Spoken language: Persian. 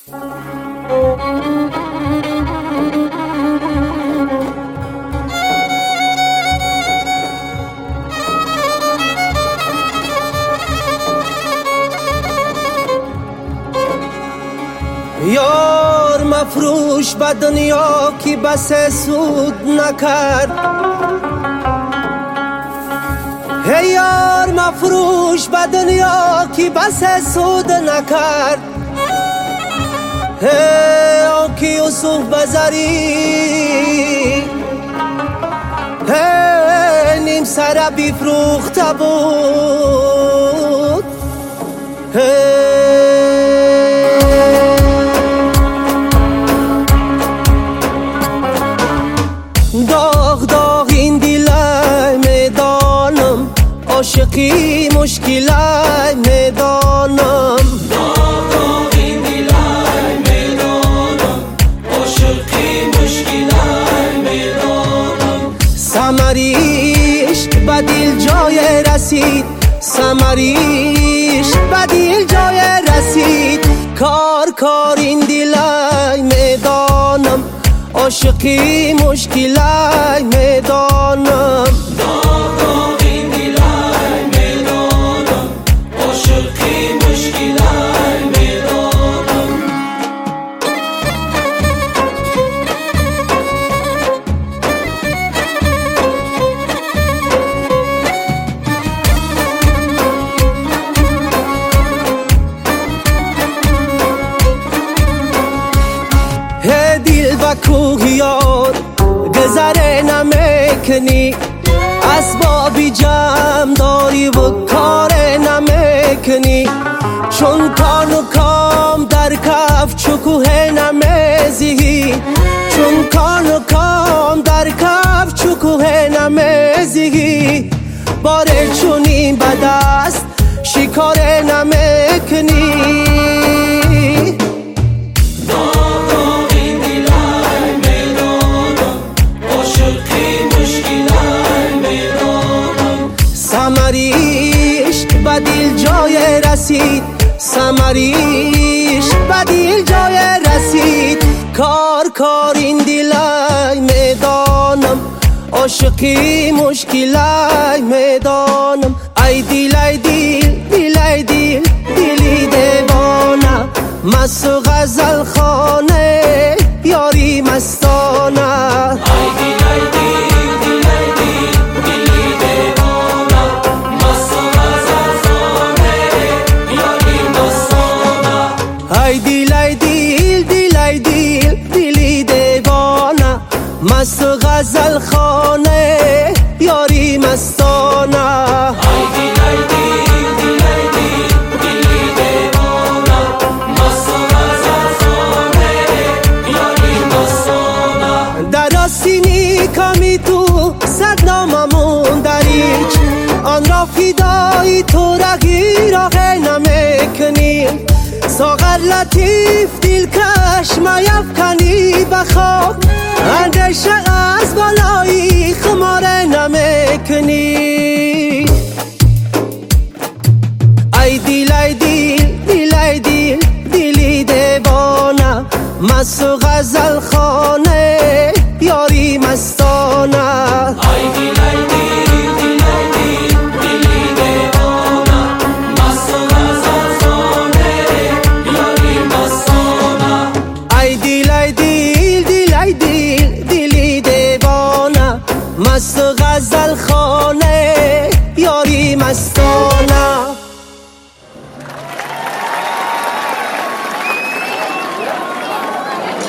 یار مفروش به دنیا کی بس سود نکرد، هی یار مفروش به دنیا کی بس سود نکرد، هی آنکی یوسف بزری هی نیم سر بیفروخته بود، داغ داغ این دیلای میدانم، عاشقی مشکلای میدانم، داغ داغ این دیلای میدانم، عاشقی مشکلای میدانم. ثمریش به دل جای رسید، ثمریش به دل جای رسید، کار این دیلای میدانم، عاشقی مشکلای میدانم. داغ داغ این دیلای میدانم، عاشقی مشکلای میدانم. هی دل و کوه یار گذره نمیکنی، اسبابی جمع داری و کار نمیکنی، چون کان و کام در کف چکوه نمیزی، چون کان و کام در کف چکوه نمیزی، باره چونین به دست شکار نمیکنی. ثمریش به دل جای رسید، ثمریش به دل جای رسید، کار این دیلای میدانم، عاشقی مشکلای میدانم. ای دیل ای دیل دیل ای دیل دیلی دیوانه، مست و غزل خانه یاری مستانه. ای دیل ای دیل دیل ای دیل دیلی دیوانه، مست و غزل خانه یاری مستانه. ای دیل ای دیل دیل ای دیل دیلی دیوانه، مست و غزل خانه یاری مستانه. ای دیل ای دیل دیل ای دیل دیلی دیوانه، مست و غزل خانه یاری مستانه. در آستینی کامی تو صد ناممون دریچ، آن را فدای تو رگیراغ نمیکنیم، ساغر لطیف دلکش میفکنی بخواب، اندیشه از بالایی خمار نمیکنی.